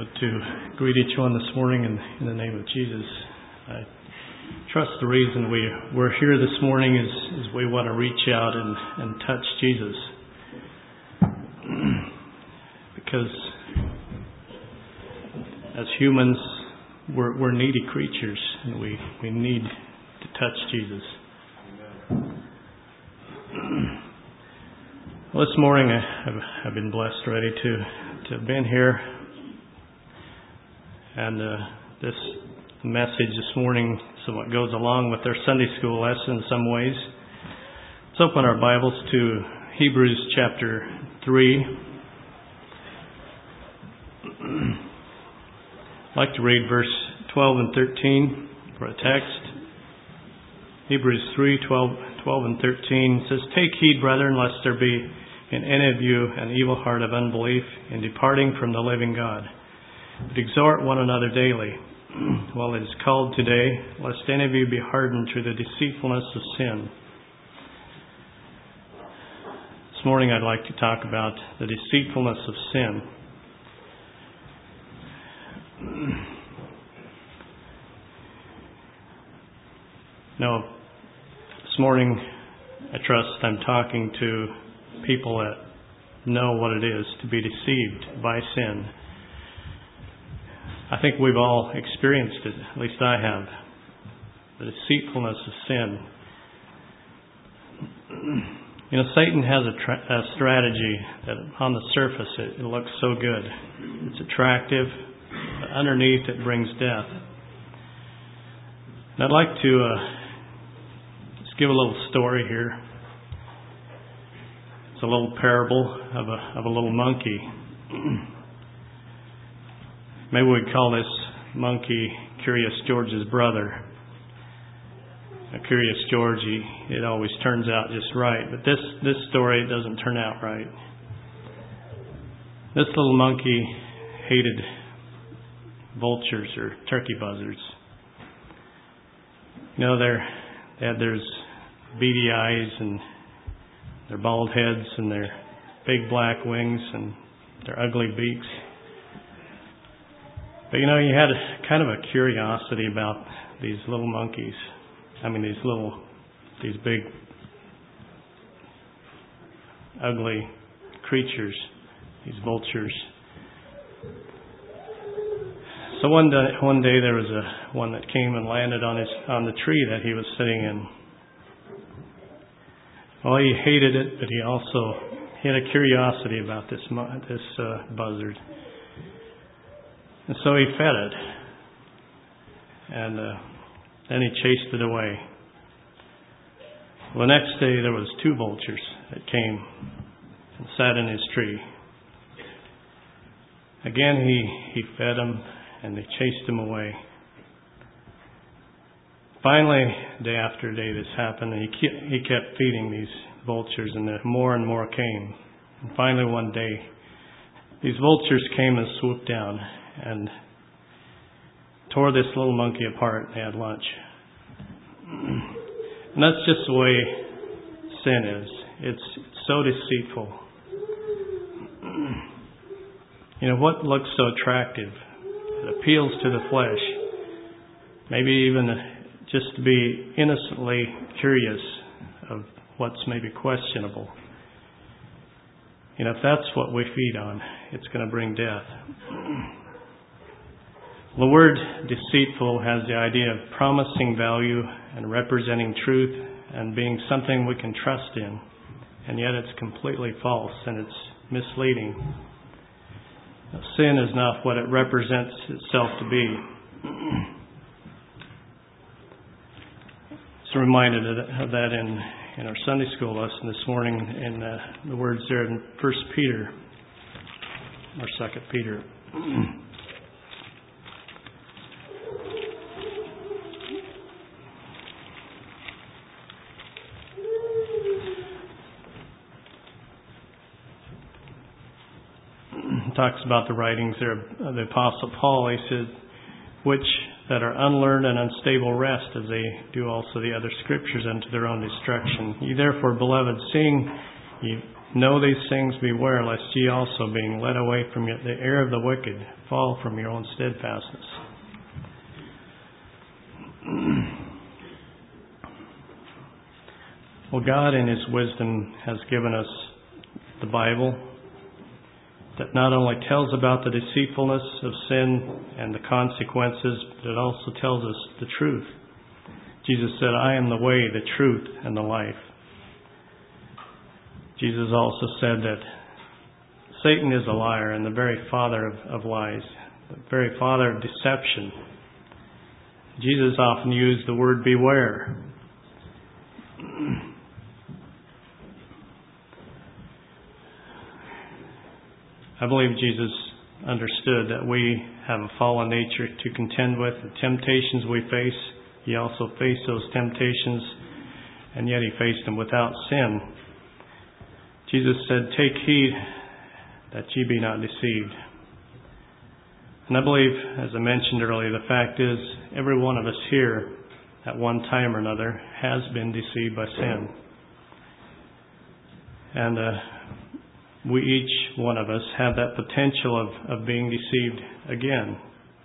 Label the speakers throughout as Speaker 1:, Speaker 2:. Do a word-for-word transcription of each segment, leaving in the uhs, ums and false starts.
Speaker 1: want to greet each one this morning in, in the name of Jesus. I trust the reason we, we're here this morning is, is we want to reach out and, and touch Jesus. Because as humans, we're, we're needy creatures, and we, we need to touch Jesus. Well, this morning I, I've, I've been blessed already to, to have been here. And uh, this message this morning somewhat goes along with our Sunday school lesson in some ways. Let's open our Bibles to Hebrews chapter three. I'd like to read verse twelve and thirteen for a text. Hebrews three, twelve, twelve and thirteen says, "Take heed, brethren, lest there be in any of you an evil heart of unbelief in departing from the living God. But exhort one another daily, while it is called today, lest any of you be hardened through the deceitfulness of sin." This morning I'd like to talk about the deceitfulness of sin. Now, this morning I trust I'm talking to people that know what it is to be deceived by sin. I think we've all experienced it, at least I have, the deceitfulness of sin. You know, Satan has a, tra- a strategy that on the surface it, it looks so good. It's attractive, but underneath it brings death. And I'd like to uh, just give a little story here. It's a little parable of a, of a little monkey. Maybe we'd call this monkey Curious George's brother. Now, Curious George, he, it always turns out just right. But this, this story doesn't turn out right. This little monkey hated vultures or turkey buzzards. You know, they're, they had their beady eyes and their bald heads and their big black wings and their ugly beaks. But you know, he had a, kind of a curiosity about these little monkeys. I mean, these little, these big, ugly creatures, these vultures. So one day, one day there was a one that came and landed on his on the tree that he was sitting in. Well, he hated it, but he also he had a curiosity about this this uh, buzzard. And so he fed it, and uh, then he chased it away. Well, the next day there was two vultures that came and sat in his tree. Again he, he fed them, and they chased him away. Finally, day after day this happened, and he kept, he kept feeding these vultures, and more and more came. And finally one day, these vultures came and swooped down and tore this little monkey apart. They had lunch. And that's just the way sin is. It's so deceitful. You know, what looks so attractive, it appeals to the flesh, maybe even just to be innocently curious of what's maybe questionable. You know, if that's what we feed on, it's going to bring death. The word deceitful has the idea of promising value and representing truth and being something we can trust in. And yet it's completely false and it's misleading. Sin is not what it represents itself to be. Just reminded of that in, in our Sunday school lesson this morning in uh, the words there in First Peter, or Second Peter. Talks about the writings there of the Apostle Paul. He says, which that are unlearned and unstable rest, as they do also the other scriptures unto their own destruction. Ye therefore, beloved, seeing ye Know these things, beware, lest ye also, being led away from the error of the wicked, fall from your own steadfastness. Well, God in His wisdom has given us the Bible that not only tells about the deceitfulness of sin and the consequences, but it also tells us the truth. Jesus said, I am the way, the truth, and the life. Jesus also said that Satan is a liar and the very father of, of lies, the very father of deception. Jesus often used the word beware. I believe Jesus understood that we have a fallen nature to contend with, the temptations we face. He also faced those temptations, and yet He faced them without sin. Jesus said, take heed that ye be not deceived. And I believe, as I mentioned earlier, the fact is, every one of us here, at one time or another, has been deceived by sin. And uh, we, each one of us, have that potential of, of being deceived again.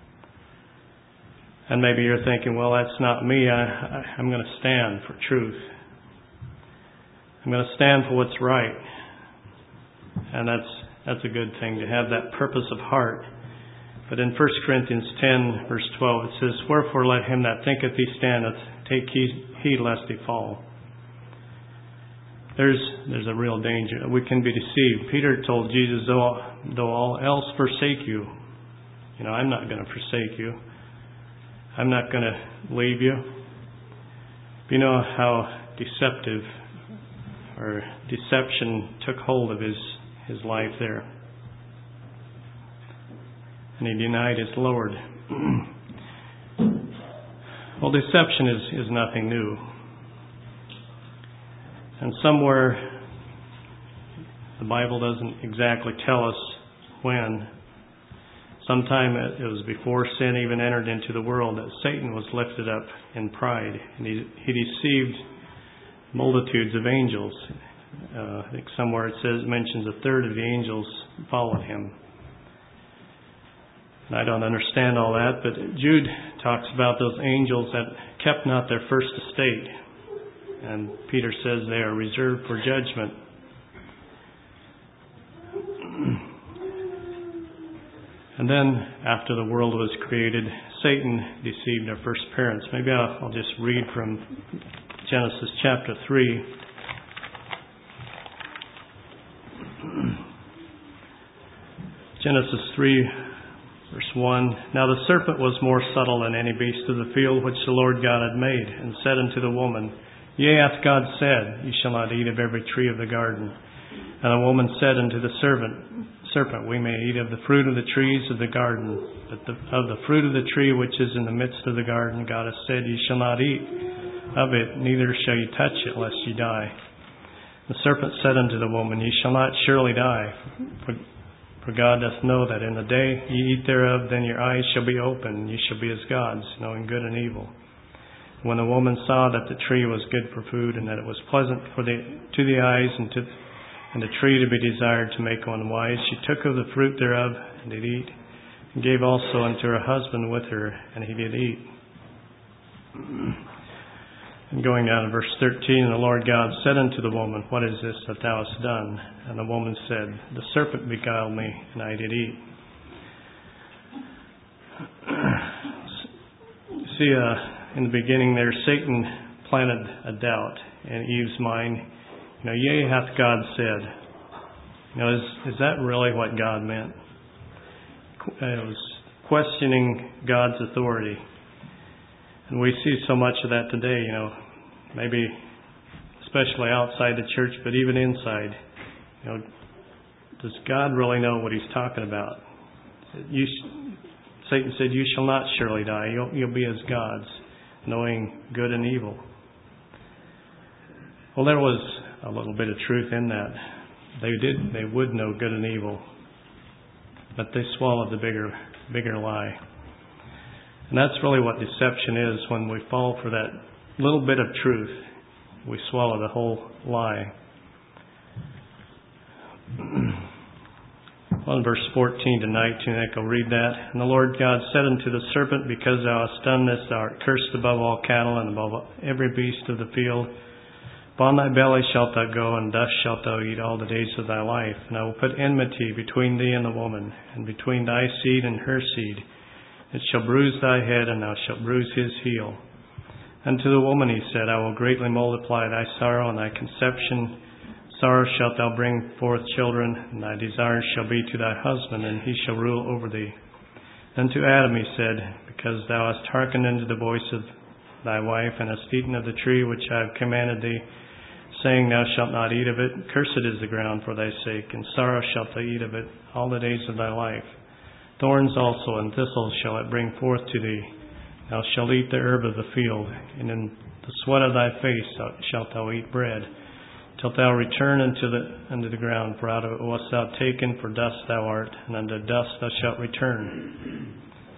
Speaker 1: And maybe you're thinking, well, that's not me. I, I, I'm going to stand for truth. I'm going to stand for what's right. And that's that's a good thing, to have that purpose of heart. But in First Corinthians ten, verse twelve, it says, wherefore let him that thinketh he standeth take heed lest he fall. There's there's a real danger. We can be deceived. Peter told Jesus, though, though all else forsake you, you know, I'm not going to forsake you. I'm not going to leave you. You know how deceptive or deception took hold of his, his life there. And he denied his Lord. Well, deception is, is nothing new. And somewhere, the Bible doesn't exactly tell us when. Sometime it was before sin even entered into the world that Satan was lifted up in pride. And he, he deceived multitudes of angels. Uh, I think somewhere it says, mentions a third of the angels followed him. And I don't understand all that, but Jude talks about those angels that kept not their first estate. And Peter says they are reserved for judgment. And then, after the world was created, Satan deceived our first parents. Maybe I'll, I'll just read from Genesis chapter three. Genesis three, verse one. Now the serpent was more subtle than any beast of the field which the Lord God had made, and said unto the woman, Yea, hath God said, Ye shall not eat of every tree of the garden. And the woman said unto the serpent, Serpent, we may eat of the fruit of the trees of the garden, but the, of the fruit of the tree which is in the midst of the garden, God hath said, Ye shall not eat of it, neither shall ye touch it, lest ye die. The serpent said unto the woman, Ye shall not surely die, for, for God doth know that in the day ye eat thereof, then your eyes shall be opened, and ye shall be as gods, knowing good and evil. When the woman saw that the tree was good for food, and that it was pleasant for the to the eyes, and to and the tree to be desired to make one wise, she took of the fruit thereof, and did eat, and gave also unto her husband with her, and he did eat. And going down to verse thirteen, and the Lord God said unto the woman, What is this that thou hast done? And the woman said, The serpent beguiled me, and I did eat. See, uh, in the beginning there, Satan planted a doubt in Eve's mind. You know, yea, hath God said. You know, is, is that really what God meant? It was questioning God's authority. And we see so much of that today, you know, maybe especially outside the church, but even inside. You know, does God really know what He's talking about? You, Satan said, You shall not surely die. You'll, you'll be as gods, knowing good and evil. Well, there was a little bit of truth in that. They did, they would know good and evil, but they swallowed the bigger, bigger lie. And that's really what deception is. When we fall for that little bit of truth, we swallow the whole lie. Well, in verse fourteen to nineteen, I can read that. And the Lord God said unto the serpent, Because thou hast done this, thou art cursed above all cattle and above every beast of the field. Upon thy belly shalt thou go, and dust shalt thou eat all the days of thy life. And I will put enmity between thee and the woman, and between thy seed and her seed. It shall bruise thy head, and thou shalt bruise his heel. And to the woman he said, I will greatly multiply thy sorrow and thy conception. Sorrow shalt thou bring forth children, and thy desire shall be to thy husband, and he shall rule over thee. And to Adam he said, Because thou hast hearkened unto the voice of thy wife, and hast eaten of the tree which I have commanded thee, saying, Thou shalt not eat of it, cursed is the ground for thy sake, and sorrow shalt thou eat of it all the days of thy life. Thorns also and thistles shall it bring forth to thee. Thou shalt eat the herb of the field, and in the sweat of thy face shalt thou eat bread, till thou return unto the unto the ground. For out of it wast thou taken, for dust thou art, and unto dust thou shalt return.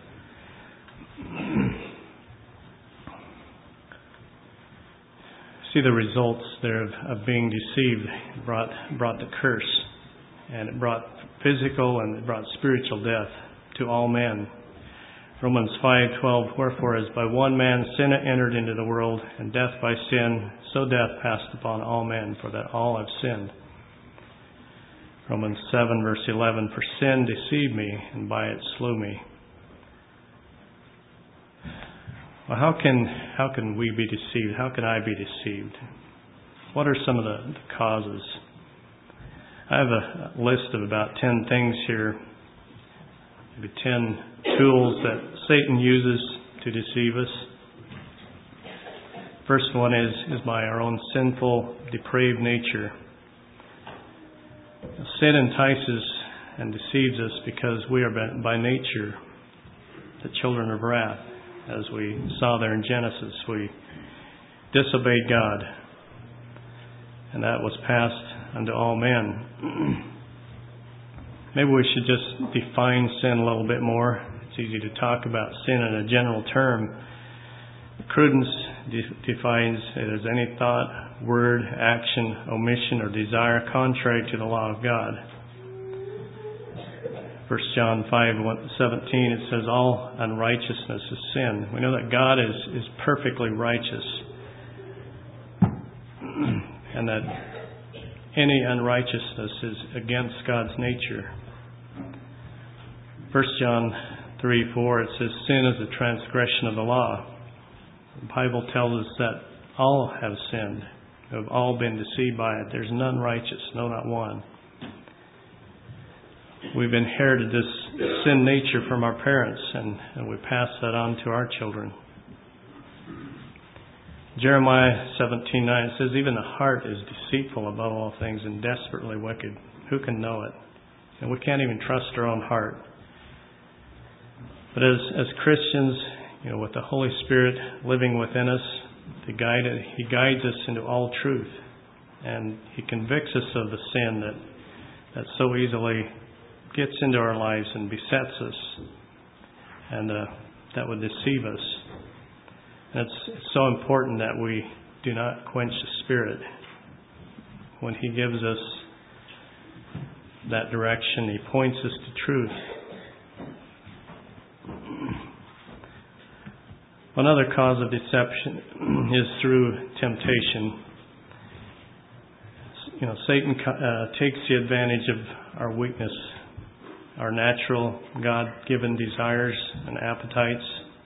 Speaker 1: See the results there of, of being deceived brought brought the curse, and it brought physical and it brought spiritual death to all men. Romans five twelve, Wherefore as by one man sin entered into the world, and death by sin, so death passed upon all men, for that all have sinned. Romans seven verse eleven, For sin deceived me, and by it slew me. Well, how can how can we be deceived? How can I be deceived? What are some of the, the causes? I have a list of about ten things here, maybe ten tools that Satan uses to deceive us. First one is, is by our own sinful, depraved nature. Sin entices and deceives us because we are by, by nature the children of wrath. As we saw there in Genesis, we disobeyed God, and that was passed unto all men. Maybe we should just define sin a little bit more. It's easy to talk about sin in a general term. Prudence de- defines it as any thought, word, action, omission, or desire contrary to the law of God. First John five seventeen, it says, All unrighteousness is sin. We know that God is, is perfectly righteous, and that any unrighteousness is against God's nature. First John three four, it says, Sin is a transgression of the law. The Bible tells us that all have sinned, have all been deceived by it. There's none righteous, no, not one. We've inherited this sin nature from our parents, and, and we pass that on to our children. Jeremiah seventeen nine says, Even the heart is deceitful above all things and desperately wicked. Who can know it? And we can't even trust our own heart. But as as Christians, you know, with the Holy Spirit living within us, to guide it, He guides us into all truth, and He convicts us of the sin that that so easily gets into our lives and besets us, and uh, that would deceive us. And it's, it's so important that we do not quench the Spirit when He gives us that direction. He points us to truth. Another cause of deception is through temptation. You know, Satan uh, takes the advantage of our weakness, our natural, God-given desires and appetites.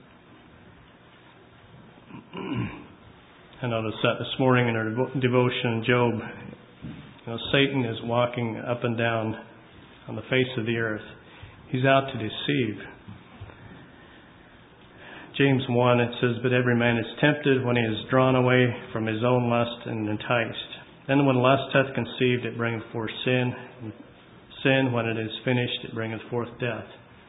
Speaker 1: I noticed that this morning in our devo- devotion in Job. You know, Satan is walking up and down on the face of the earth. He's out to deceive. James one, it says, But every man is tempted when he is drawn away from his own lust and enticed. Then when lust hath conceived, it bringeth forth sin. And sin, when it is finished, it bringeth forth death.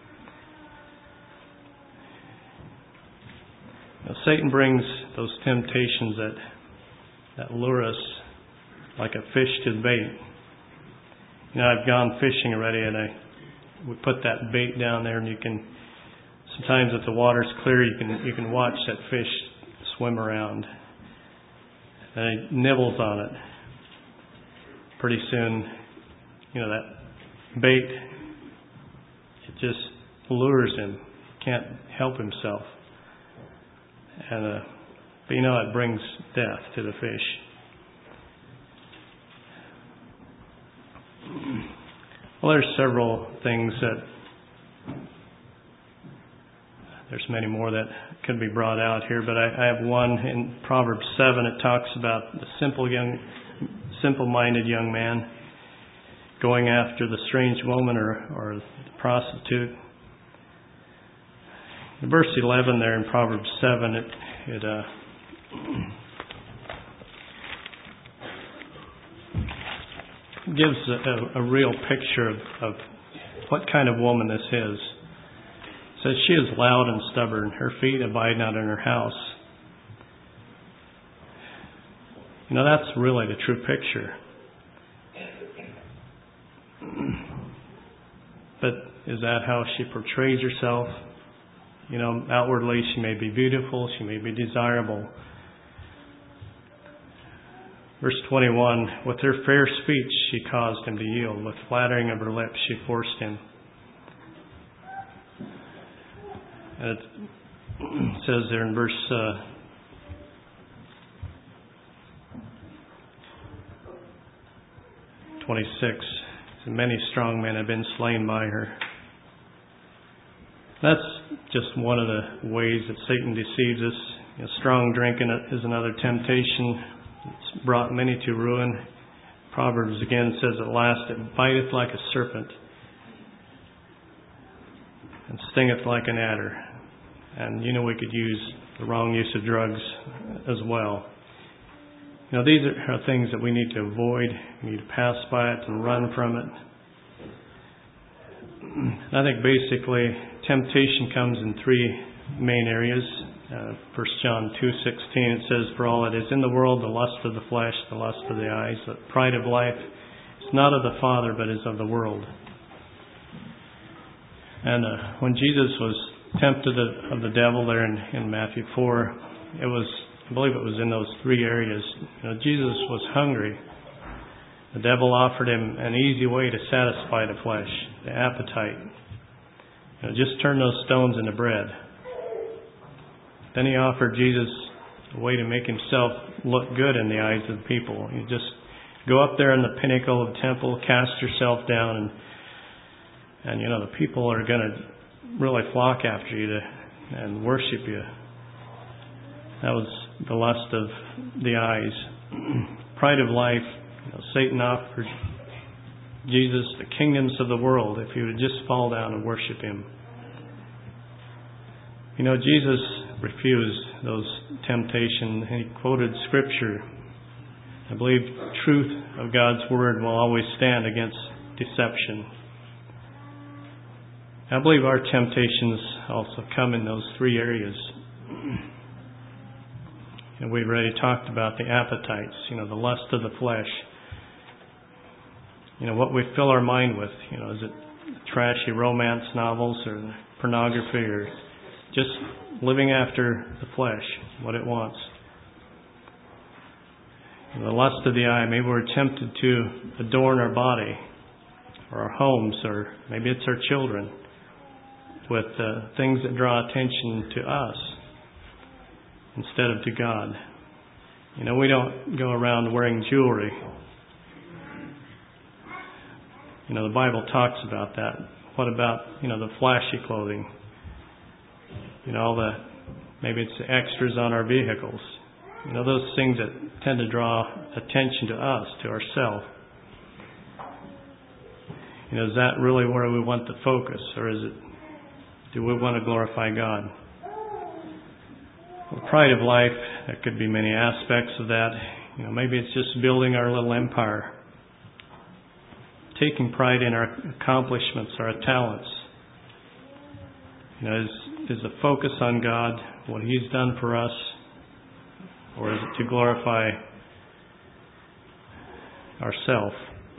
Speaker 1: Now, Satan brings those temptations that that lure us like a fish to the bait. You know, I've gone fishing already, and I we put that bait down there, and you can sometimes if the water's clear, you can you can watch that fish swim around, and it nibbles on it. Pretty soon, you know, that bait it just lures him. Can't help himself. And uh, but you know, it brings death to the fish. Well, there's several things that, there's many more that could be brought out here, but I, I have one in Proverbs seven. It talks about the simple young, simple-minded young man going after the strange woman or, or the prostitute. In verse eleven there in Proverbs seven, it, it uh, gives a, a, a real picture of, of what kind of woman this is. It says, she is loud and stubborn. Her feet abide not in her house. You know, that's really the true picture. But is that how she portrays herself? You know, outwardly she may be beautiful, she may be desirable. Verse twenty-one, with her fair speech she caused him to yield. With flattering of her lips she forced him. And it says there in verse uh, twenty-six, many strong men have been slain by her. That's just one of the ways that Satan deceives us. You know, strong drink is another temptation. It's brought many to ruin. Proverbs again says, at last it biteth like a serpent and stingeth like an adder. And you know, we could use the wrong use of drugs as well. You know, these are, are things that we need to avoid. We need to pass by it and run from it. I think basically temptation comes in three main areas. Uh, First John two sixteen, it says, for all that is in the world, the lust of the flesh, the lust of the eyes, the pride of life, is not of the Father, but is of the world. And uh, when Jesus was tempted of the devil there in, in Matthew four, it was, I believe it was in those three areas. You know, Jesus was hungry. The devil offered him an easy way to satisfy the flesh, the appetite. You know, just turn those stones into bread. Then he offered Jesus a way to make himself look good in the eyes of the people. You just go up there in the pinnacle of the temple, cast yourself down, and and you know, the people are going to really flock after you to and worship you. That was the lust of the eyes. Pride of life. You know, Satan offered Jesus the kingdoms of the world if he would just fall down and worship him. You know, Jesus refused those temptations. He quoted Scripture. I believe truth of God's Word will always stand against deception. I believe our temptations also come in those three areas. And we've already talked about the appetites, you know, the lust of the flesh. You know, what we fill our mind with. You know, is it trashy romance novels or pornography or just living after the flesh, what it wants. You know, the lust of the eye. Maybe we're tempted to adorn our body or our homes, or maybe it's our children, with uh, things that draw attention to us instead of to God. You know, we don't go around wearing jewelry. You know, the Bible talks about that. What about, you know, the flashy clothing? You know, all the, maybe it's the extras on our vehicles. You know, those things that tend to draw attention to us, to ourselves. You know, is that really where we want the focus? Or is it, do we want to glorify God? Well, pride of life, there could be many aspects of that. You know, maybe it's just building our little empire. Taking pride in our accomplishments, our talents. You know, is, is the focus on God, what He's done for us, or is it to glorify ourself?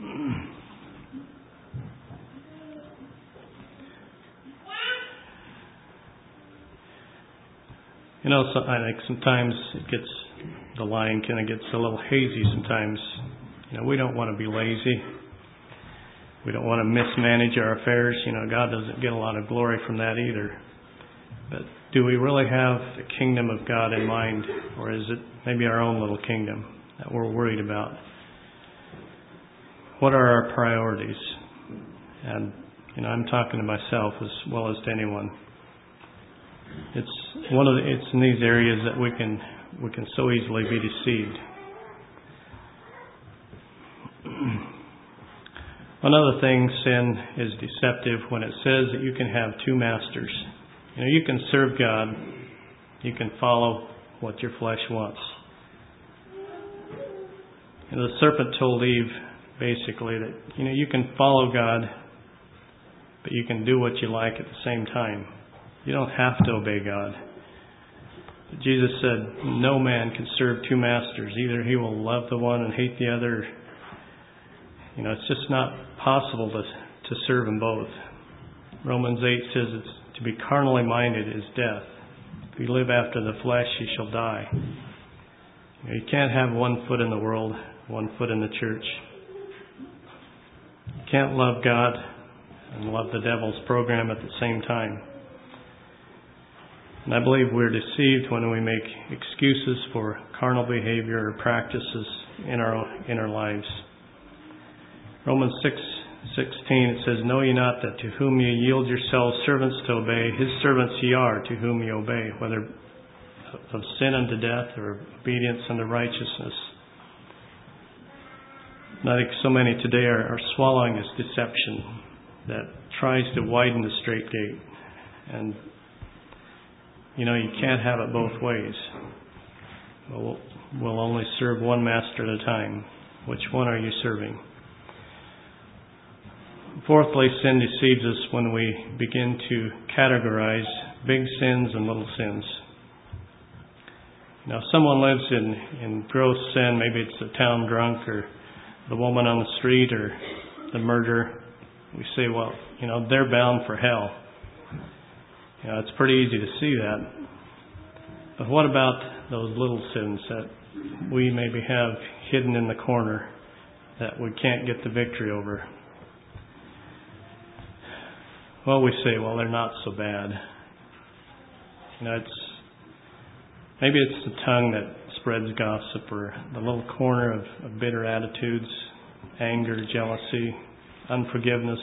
Speaker 1: You know, so I think sometimes it gets, the line kind of gets a little hazy sometimes. You know, we don't want to be lazy. We don't want to mismanage our affairs. You know, God doesn't get a lot of glory from that either. But do we really have the kingdom of God in mind, or is it maybe our own little kingdom that we're worried about? What are our priorities? And, you know, I'm talking to myself as well as to anyone. It's one of the, it's in these areas that we can we can so easily be deceived. Another thing, sin is deceptive when it says that you can have two masters. You know, you can serve God, you can follow what your flesh wants. And the serpent told Eve basically that, you know, you can follow God, but you can do what you like at the same time. You don't have to obey God. But Jesus said, no man can serve two masters. Either he will love the one and hate the other. You know, it's just not possible to to serve them both. Romans eight says it's to be carnally minded is death. If you live after the flesh, you shall die. You know, you can't have one foot in the world, one foot in the church. You can't love God and love the devil's program at the same time. And I believe we're deceived when we make excuses for carnal behavior or practices in our in our lives. Romans six sixteen, it says, know ye not that to whom ye yield yourselves servants to obey, his servants ye are to whom ye obey, whether of sin unto death or obedience unto righteousness. And I think so many today are, are swallowing this deception that tries to widen the straight gate. And, you know, you can't have it both ways. We'll, we'll only serve one master at a time. Which one are you serving? Fourthly, sin deceives us when we begin to categorize big sins and little sins. Now, if someone lives in, in gross sin, maybe it's the town drunk or the woman on the street or the murderer, we say, well, you know, they're bound for hell. You know, it's pretty easy to see that. But what about those little sins that we maybe have hidden in the corner that we can't get the victory over? Well, we say, well, they're not so bad. You know, it's maybe it's the tongue that spreads gossip, or the little corner of, of bitter attitudes, anger, jealousy, unforgiveness.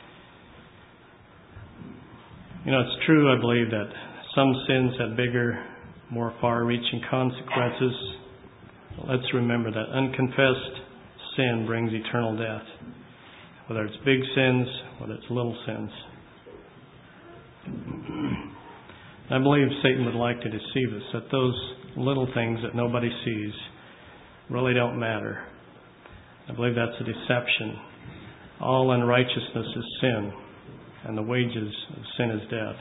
Speaker 1: You know, it's true, I believe, that some sins have bigger, more far-reaching consequences. Let's remember that unconfessed sin brings eternal death. Whether it's big sins, whether it's little sins. I believe Satan would like to deceive us, that those little things that nobody sees really don't matter. I believe that's a deception. All unrighteousness is sin, and the wages of sin is death.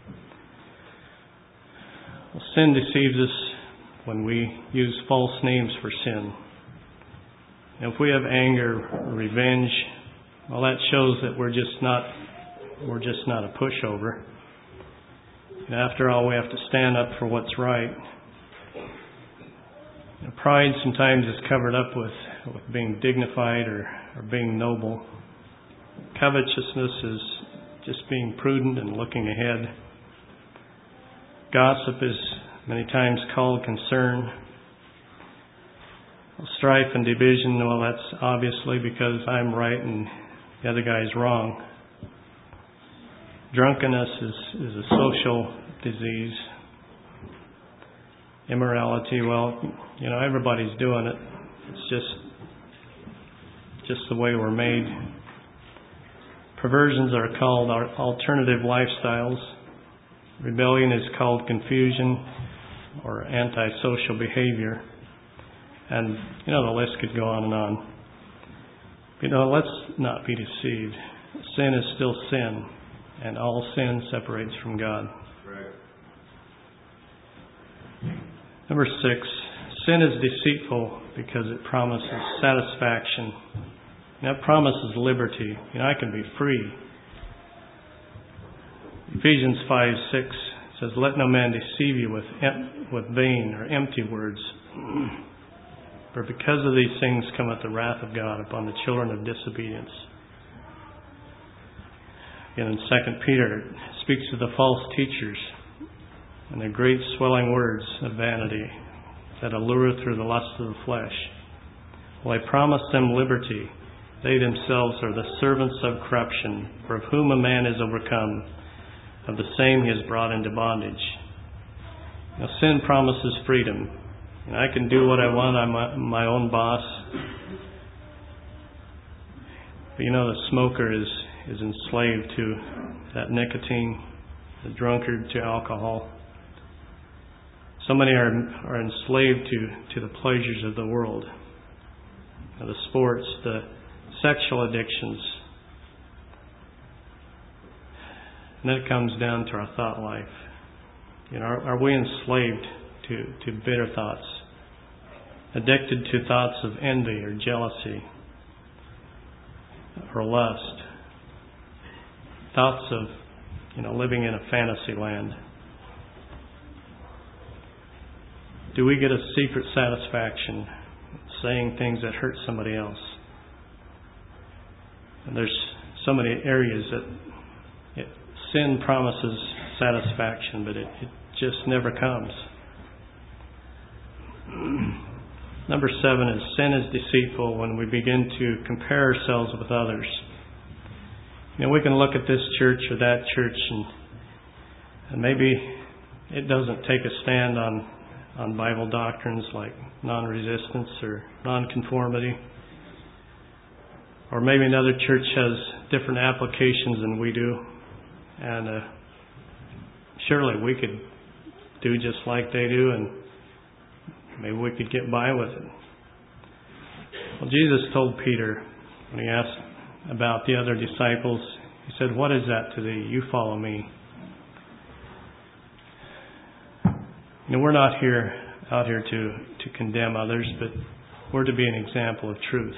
Speaker 1: Well, sin deceives us when we use false names for sin. And if we have anger, or revenge, well, that shows that we're just not we're just not a pushover. And after all, we have to stand up for what's right. You know, pride sometimes is covered up with, with being dignified or, or being noble. Covetousness is just being prudent and looking ahead. Gossip is many times called concern. Strife and division, well, that's obviously because I'm right and the other guy's wrong. Drunkenness is, is a social disease. Immorality, well, you know, everybody's doing it. It's just just the way we're made. Perversions are called alternative lifestyles. Rebellion is called confusion or antisocial behavior. And, you know, the list could go on and on. You know, let's not be deceived. Sin is still sin, and all sin separates from God.
Speaker 2: Right.
Speaker 1: Number six, sin is deceitful because it promises satisfaction. That promises liberty. You know, I can be free. Ephesians five six says, let no man deceive you with em- with vain or empty words. For because of these things cometh the wrath of God upon the children of disobedience. And in Second Peter, it speaks of the false teachers and their great swelling words of vanity that allure through the lust of the flesh. Well, I promise them liberty. They themselves are the servants of corruption, for of whom a man is overcome, of the same he is brought into bondage. Now, sin promises freedom. And I can do what I want. I'm my, my own boss. But you know, the smoker is, is enslaved to that nicotine, the drunkard to alcohol. So many are, are enslaved to, to the pleasures of the world, the sports, the sexual addictions. And then it comes down to our thought life. You know, are, are we enslaved to, to bitter thoughts? Addicted to thoughts of envy or jealousy or lust? Thoughts of, you know, living in a fantasy land? Do we get a secret satisfaction saying things that hurt somebody else? And there's so many areas that it, sin promises satisfaction, but it, it just never comes. Number seven is sin is deceitful when we begin to compare ourselves with others. You know, we can look at this church or that church and, and maybe it doesn't take a stand on, on Bible doctrines like non-resistance or non-conformity. Or maybe another church has different applications than we do. And uh, surely we could do just like they do, and maybe we could get by with it. Well, Jesus told Peter, when he asked about the other disciples, he said, "What is that to thee? You follow me." You know, we're not here out here to, to condemn others, but we're to be an example of truth.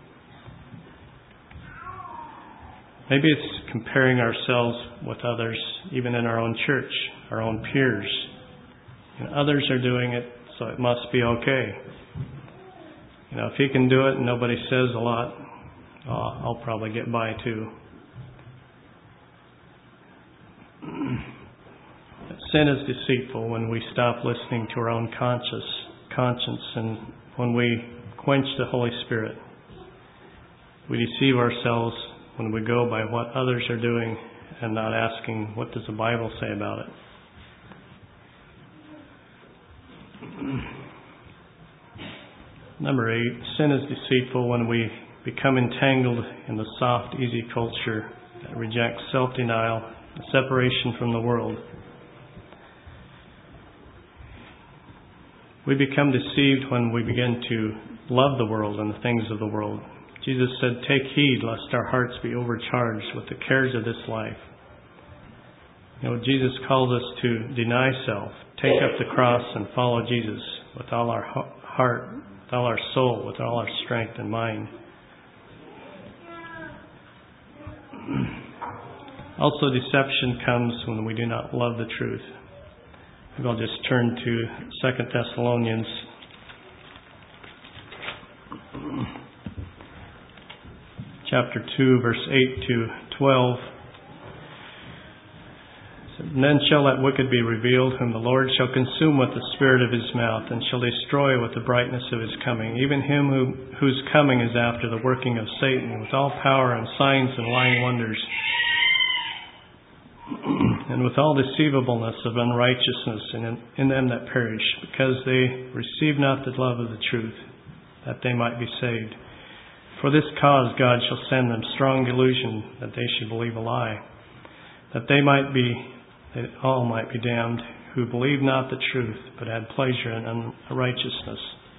Speaker 1: Maybe it's comparing ourselves with others, even in our own church, our own peers. You know, others are doing it, so it must be okay. You know, if he can do it and nobody says a lot, oh, I'll probably get by too. Sin is deceitful when we stop listening to our own conscious conscience and when we quench the Holy Spirit. We deceive ourselves when we go by what others are doing and not asking, what does the Bible say about it? Number eight, sin is deceitful when we become entangled in the soft, easy culture that rejects self-denial and separation from the world. We become deceived when we begin to love the world and the things of the world. Jesus said, "Take heed lest our hearts be overcharged with the cares of this life." You know, Jesus calls us to deny self, take up the cross and follow Jesus with all our heart, with all our soul, with all our strength and mind. Also, deception comes when we do not love the truth. Maybe I'll just turn to Second Thessalonians chapter two, verse eight to twelve. "And then shall that wicked be revealed, whom the Lord shall consume with the spirit of his mouth, and shall destroy with the brightness of his coming, even him who, whose coming is after the working of Satan, with all power and signs and lying wonders, and with all deceivableness of unrighteousness in, in them that perish, because they receive not the love of the truth, that they might be saved. For this cause God shall send them strong delusion, that they should believe a lie, that they might be, that all might be damned, who believe not the truth, but had pleasure in unrighteousness."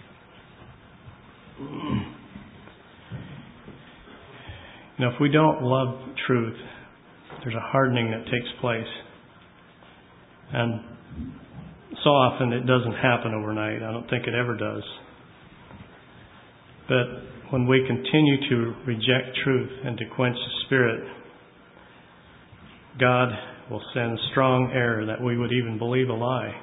Speaker 1: You know, if we don't love truth, there's a hardening that takes place. And so often it doesn't happen overnight. I don't think it ever does. But when we continue to reject truth and to quench the Spirit, God will send strong error that we would even believe a lie.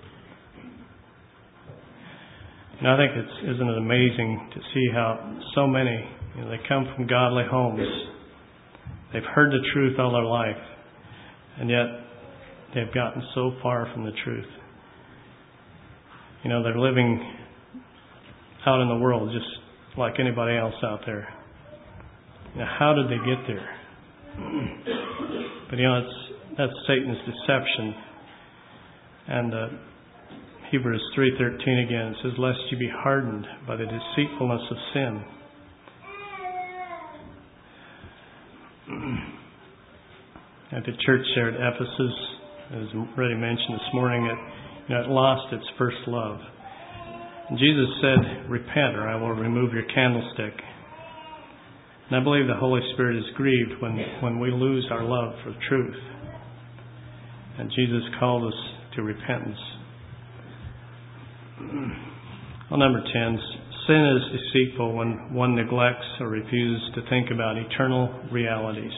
Speaker 1: And I think it's, isn't it amazing to see how so many, you know, they come from godly homes, They've heard the truth all their life, and yet they've gotten so far from the truth. You know, they're living out in the world just like anybody else out there. Now, how did they get there? But you know, it's that's Satan's deception. And uh, Hebrews three thirteen again, it says, "Lest you be hardened by the deceitfulness of sin." At the church there at Ephesus, as already mentioned this morning, it, you know, it lost its first love. And Jesus said, "Repent, or I will remove your candlestick." And I believe the Holy Spirit is grieved when, when we lose our love for truth. And Jesus called us to repentance. Well, number ten, sin is deceitful when one neglects or refuses to think about eternal realities.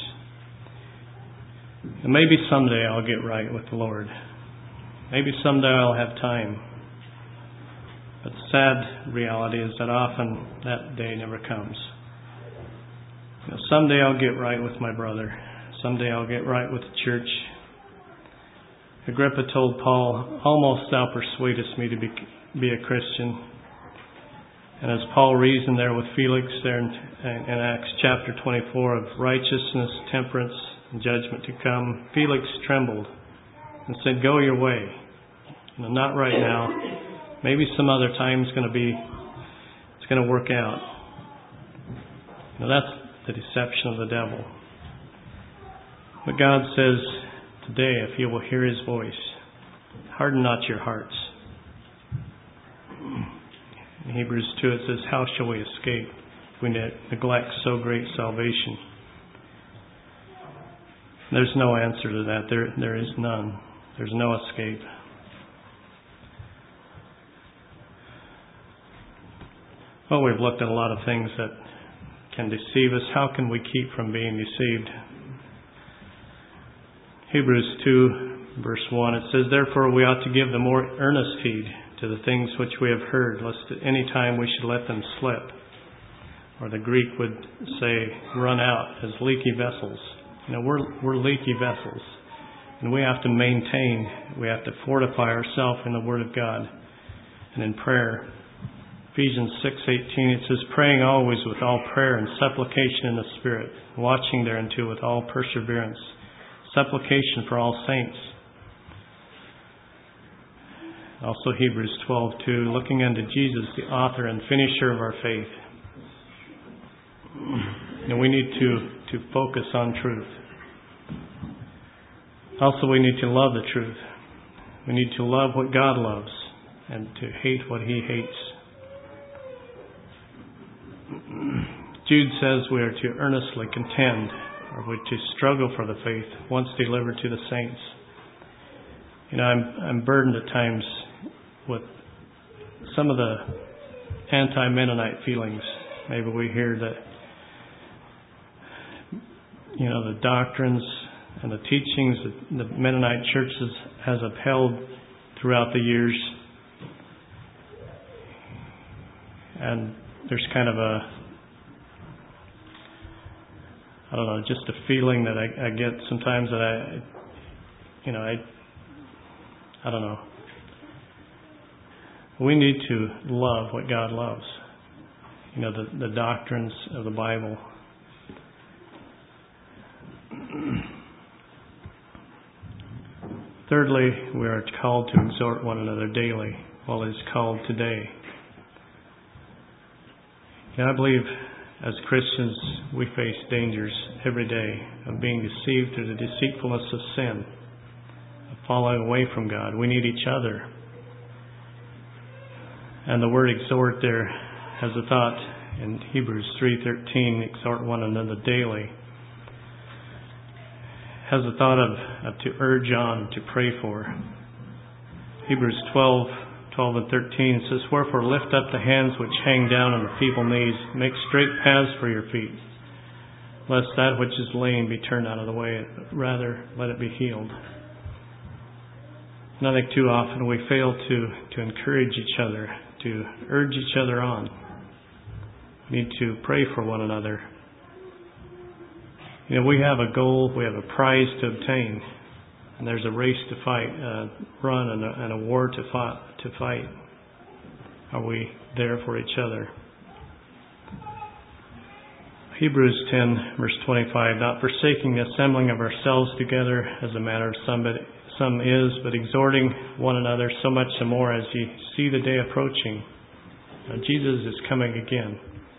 Speaker 1: And maybe someday I'll get right with the Lord. Maybe someday I'll have time. But the sad reality is that often that day never comes. You know, someday I'll get right with my brother. Someday I'll get right with the church. Agrippa told Paul, "Almost thou persuadest me to be, be a Christian." And as Paul reasoned there with Felix there in, in Acts chapter twenty-four of righteousness, temperance, and judgment to come, Felix trembled and said, "Go your way. You know, not right now. Maybe some other time it's going to be, it's going to work out." You know, that's the deception of the devil. But God says today, if you will hear His voice, harden not your hearts. In Hebrews two it says, "How shall we escape if we neglect so great salvation?" There's no answer to that. There, there is none. There's no escape. Well, we've looked at a lot of things that can deceive us. How can we keep from being deceived? Hebrews two, verse one, it says, "Therefore we ought to give the more earnest heed to the things which we have heard, lest at any time we should let them slip." Or the Greek would say, "run out as leaky vessels." You know, we're, we're leaky vessels. And we have to maintain, we have to fortify ourselves in the Word of God and in prayer. Ephesians six eighteen, it says, "Praying always with all prayer and supplication in the Spirit, watching thereunto with all perseverance, supplication for all saints." Also Hebrews twelve two, "Looking unto Jesus, the author and finisher of our faith." And we need to, to focus on truth. Also, we need to love the truth. We need to love what God loves and to hate what He hates. Jude says we are to earnestly contend, or we're to struggle for the faith once delivered to the saints. You know, I'm, I'm burdened at times with some of the anti-Mennonite feelings. Maybe we hear that, you know, the doctrines and the teachings that the Mennonite churches has upheld throughout the years. And there's kind of a, I don't know, just a feeling that I, I get sometimes that I, you know, I, I don't know. We need to love what God loves. You know, the, the doctrines of the Bible. Thirdly, we are called to exhort one another daily, while it is called today. And I believe as Christians we face dangers every day of being deceived through the deceitfulness of sin, of falling away from God. We need each other. And the word exhort there has a thought in Hebrews three thirteen, exhort one another daily. Has a thought of, of to urge on, to pray for. Hebrews twelve, twelve and thirteen says, "Wherefore lift up the hands which hang down on the feeble knees, make straight paths for your feet, lest that which is lame be turned out of the way, but rather let it be healed." And I think too often we fail to, to encourage each other, to urge each other on. We need to pray for one another. You know, we have a goal, we have a prize to obtain, and there's a race to fight, uh, run, and a, and a war to fight. To fight. Are we there for each other? Hebrews ten, verse twenty-five, not forsaking the assembling of ourselves together as a matter of some, but some is, but exhorting one another so much the more as ye see the day approaching. Now, Jesus is coming again.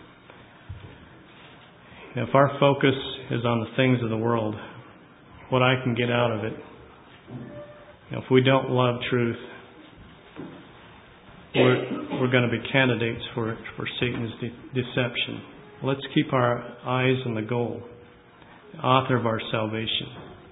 Speaker 1: Now, if our focus is on the things of the world, what I can get out of it, you know, if we don't love truth, we're, we're going to be candidates for for Satan's de- deception. Let's keep our eyes on the goal, the author of our salvation.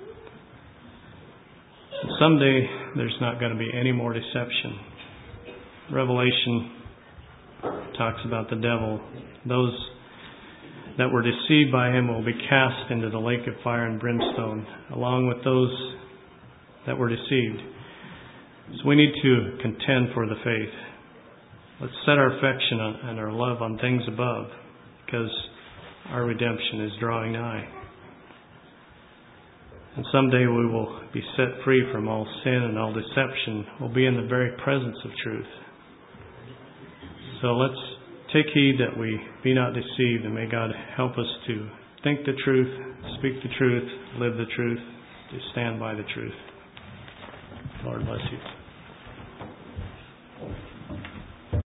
Speaker 1: Someday there's not going to be any more deception. Revelation talks about the devil. Those that were deceived by him will be cast into the lake of fire and brimstone, along with those that were deceived. So we need to contend for the faith. Let's set our affection and our love on things above, because our redemption is drawing nigh. And someday we will be set free from all sin and all deception. We'll be in the very presence of truth. So let's take heed that we be not deceived, and may God help us to think the truth, speak the truth, live the truth, to stand by the truth. Lord bless you.